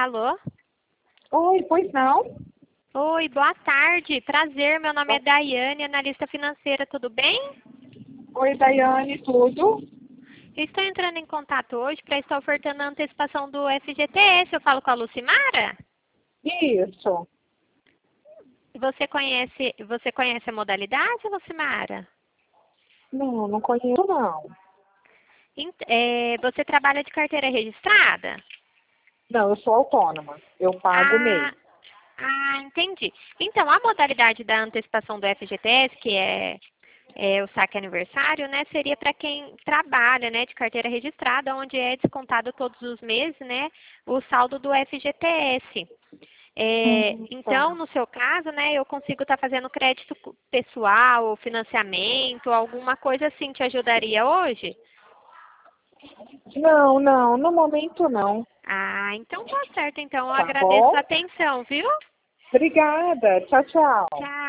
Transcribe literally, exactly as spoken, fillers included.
Alô? Oi, pois não? Oi, boa tarde. Prazer, meu nome é Daiane, analista financeira, tudo bem? Oi, Daiane, tudo? Estou entrando em contato hoje para estar ofertando a antecipação do F G T S. Eu falo com a Lucimara? Isso. Você conhece, você conhece a modalidade, Lucimara? Não, não conheço não. Ent- é, você trabalha de carteira registrada? Não, eu sou autônoma. Eu pago o Ah, mês. ah, entendi. Então, a modalidade da antecipação do F G T S, que é, é o saque aniversário, né, seria para quem trabalha, né, de carteira registrada, onde é descontado todos os meses, né, o saldo do F G T S. É, Hum, então, tá. no seu caso, né, eu consigo estar fazendo crédito pessoal, ou financiamento, alguma coisa assim, te ajudaria hoje? Não, não, no momento não. Ah, então tá certo. Então, eu Tá agradeço a bom? atenção, viu? Obrigada. Tchau, tchau. Tchau.